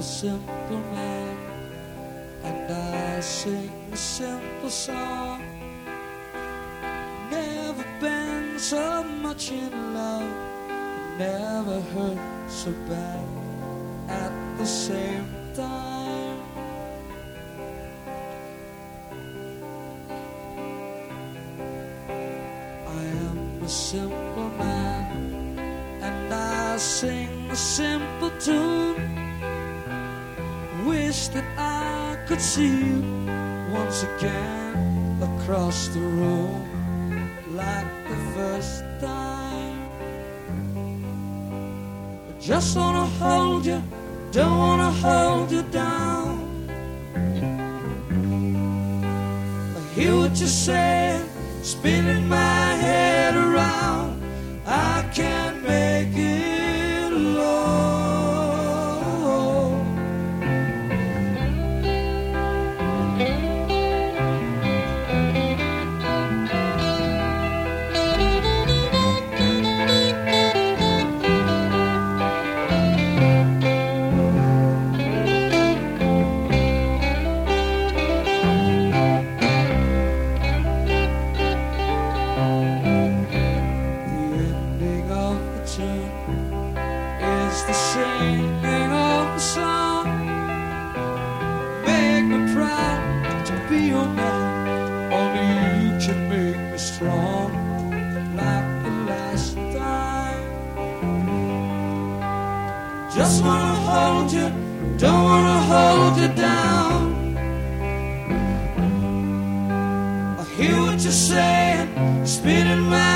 simple man, and I sing a simple song. Never been so much in love, never hurt so bad at the same time. I am a simple man, and I sing a simple tune. Wish that I could see you once again across the room, like the first time. I just wanna hold you, don't wanna hold you down. I hear what you're saying, spinning my head around. I can't make it alone. Is the singing of the song. Make me proud to be your man. Only you can make me strong, like the last time. Just wanna hold you, don't wanna hold you down. I hear what you're saying, spinning my